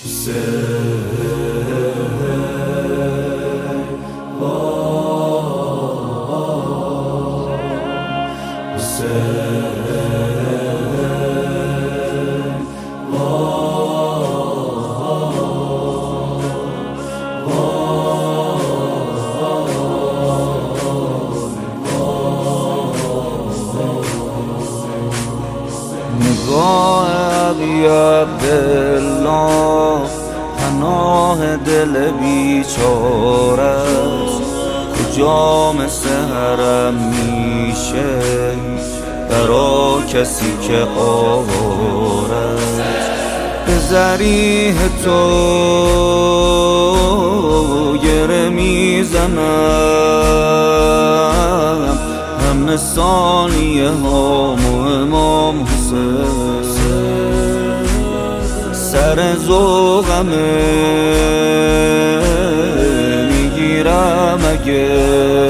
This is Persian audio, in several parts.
نگاه علی عبدالله پناه دل بیچاره است، کجا مثل حرم میشه برا کسی که آواره است. به ضریح تو گره میزنم همه ثانیه ها امام حسین، سر ذوقمه میگیرم اگه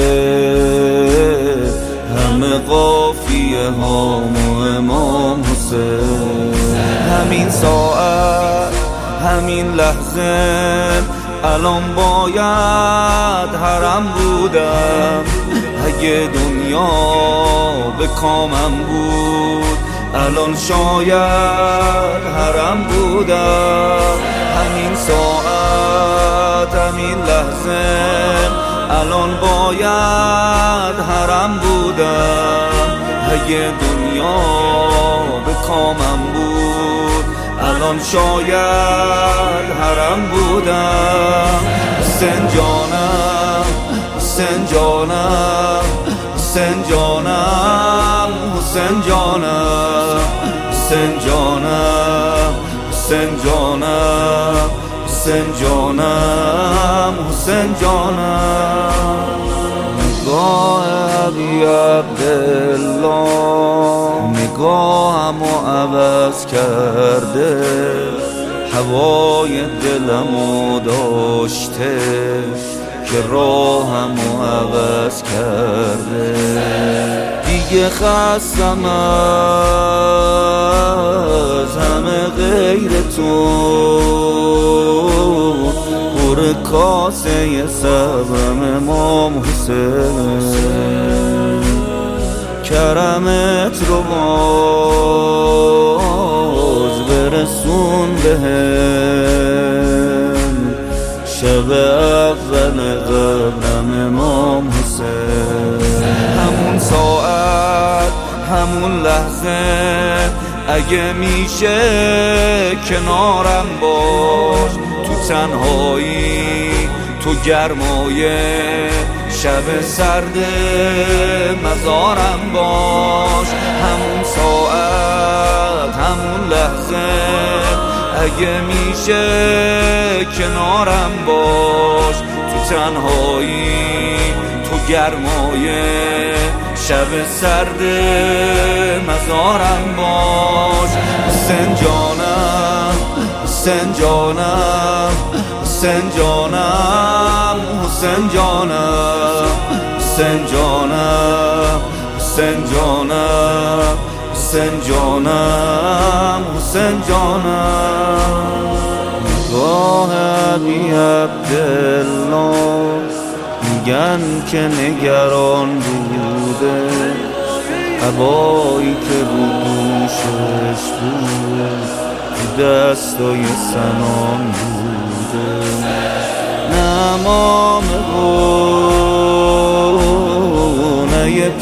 همه قافیه ها امام حسین. همین ساعت همین لحظه الان باید حرم بودم، اگه دنیا به کامم بود الان شاید حرم بودم. همین ساعت همین لحظه الان باید حرم بودم، اگه دنیا به کامم بود الان شاید حرم بودم. حسین جانم حسین جانم حسین جانم حسین جانم حسین جانم حسین جانم حسین جانم حسین جانم. نگاه علی عبدالله نگاهمو عوض کرده، هوای دلمو داشته که راهمو عوض کرده. دیگه خستم از همه غیر تو، پر کاسه صبرم امام حسین، کرمت رو باز برسون بهم، شب اول قبرم امام حسین. همون ساعت همون لحظه اگه میشه کنارم باش، تو تنهایی تو گرمای شب سرد مزارم باش. همون ساعت همون لحظه اگه میشه کنارم باش، تو تنهایی تو گرمای شب سرد مزارم باش. حسین جانم حسین جانم حسین جانم حسین جانم حسین جانم حسین جانم حسین جانم حسین جانم. نگاه علی عبدالله میگن که نگران بوده، عبایی که رو دوشش بود تو دستای سنان بوده. نه امام بود نه یه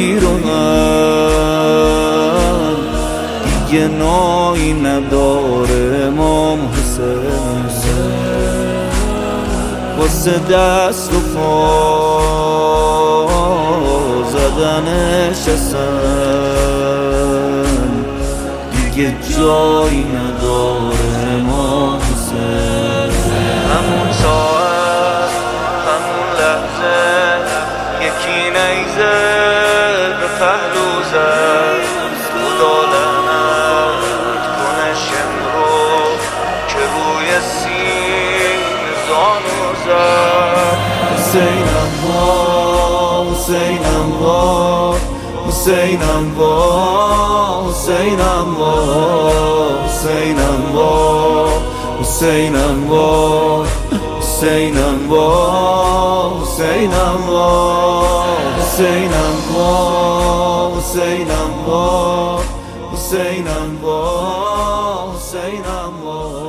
پیرهن، دیگه نایی نداره امام حسین، واسه دست و پا زدنش اصلا دیگه جایی نداره امام حسین. همون ساعت همون لحظه یکی نیزه به پهلو زد، خدا لعنت کنه شم رو که روی سینه زانو زد. حسینم وا حسینم وا حسینم وا حسینم وا حسینم وا حسینم وای حسینم وای حسینم وای حسینم وای حسینم وای حسینم وای حسینم وای